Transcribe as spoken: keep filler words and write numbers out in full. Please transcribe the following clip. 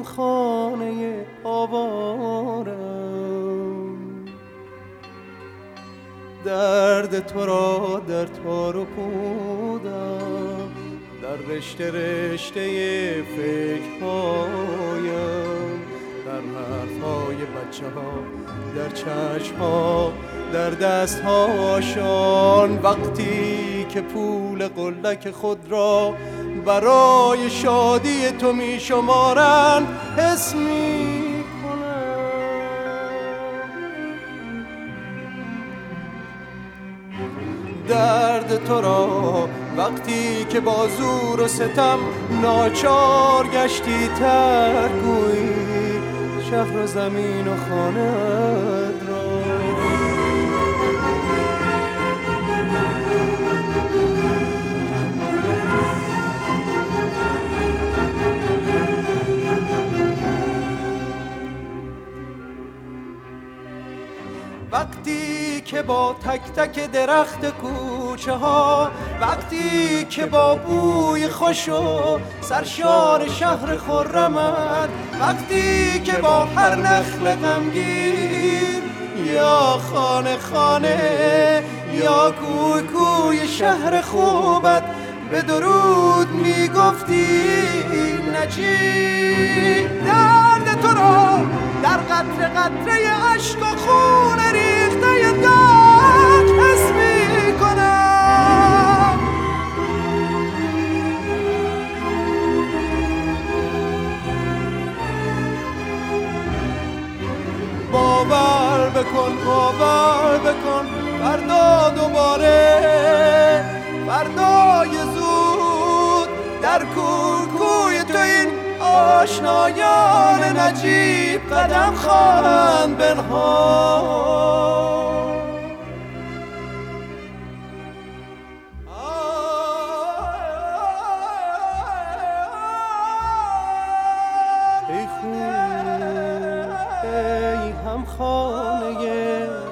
هم خانه آوارم، درد تو را در تار و پودم، در رشته رشته فکرهایم، در حرفهای بچه ها، در چشم ها، در دست هاشان. وقتی که پول قلک خود را برای شادی تو می شمارند، حس می درد تو را وقتی که با زور و ستم ناچار گشتی ترک گویی شهر و زمین و خانه‌ات را. وقتی که با تک تک درخت کوچه ها، وقتی که با بوی خوش و سرشار شهر خرمت، وقتی که با هر نخل غمگین یا خانه خانه یا کوی کوی شهر خوبت به درود میگفتی نجیب. درد تو را در قطره قطره اشک و خون ریخته داغ حس می کنم. باور بکن باور بکن فردا دوباره، فردای زود در کوی کوی تو این آشنایان نجیب قدم خواهند بنهاد. ای خون ای هم خانه